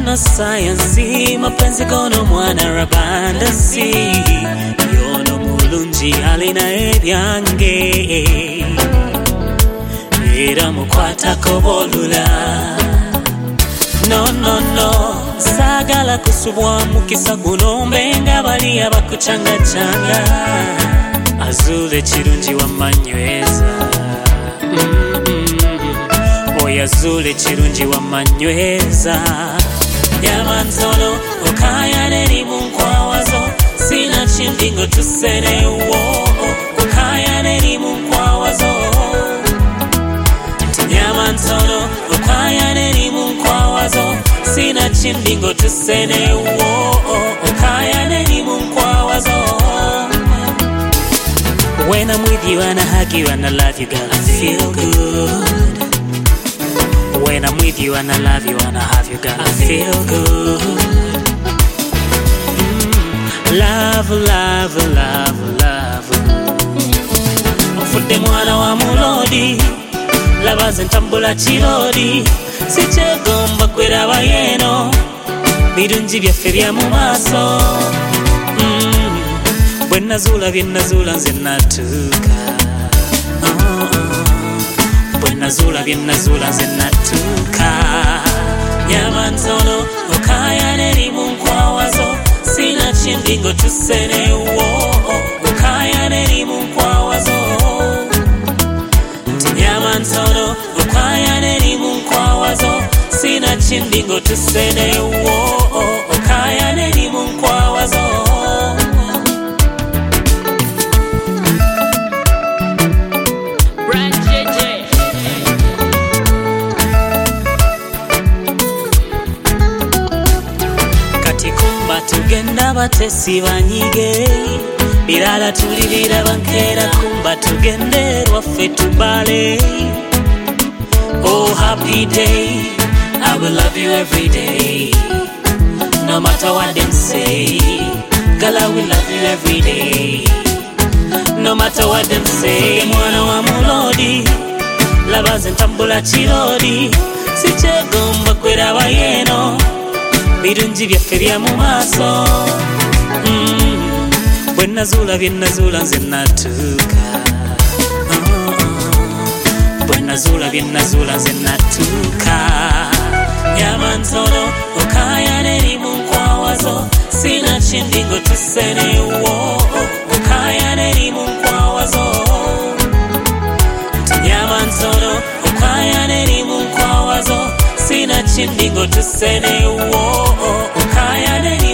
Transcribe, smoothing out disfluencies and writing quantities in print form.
mwana science mapenzi kono mwana rabandasi yono mulungi alina ebyange era mukwata kobolula no sagala kusubwa mukisa guno mbenga bali abakuchanga azule chirungi wamanyweza Yazule chirungi wamanyweza Yamanzolo okaya neri munkwawazo Sina chindingo tusene uo Okaya neri munkwawazo Yamanzolo okaya neri munkwawazo Sina chindingo tusene uo Okaya neri munkwawazo When I'm with you and I hug you and I love you girl I feel good When I'm with you and I love you and I have you, girl, I feel good. Love. Mfude mwana wa mulodi, labaze ntambula chirodi. Sichegomba kwera yeno, birungi byaffe bya mu maaso. Bwe nazula bye nazula nze natuuka. Nazula bien nazula zenatuka Nyamanzono okaya neri munkwawazo Sina chindingo tusene uo Okaya neri munkwawazo Nyamanzono okaya neri munkwawazo Sina chindingo tusene uo Okaya neri munkwawazo Tugenda batesi banyige Birala tulibira bankera kumba tugende rwaffe tubale Oh happy day I will love you every day No matter what them say Girl I will love you every day No matter what them say Mwana wa mulodi Labaze ntambula chirodi Sichegomba kwera bayeno Birungi byaffe bya mu maaso Bwe nazula bye nazula nze natuuka Bwe nazula bye nazula nze natuuka Nyamanzono okaya neri munkwawazo Sina chindingo tusene uo Okaya neri munkwawazo Nyamanzono okaya neri munkwawazo Sina chindingo tusene uo Okaya neri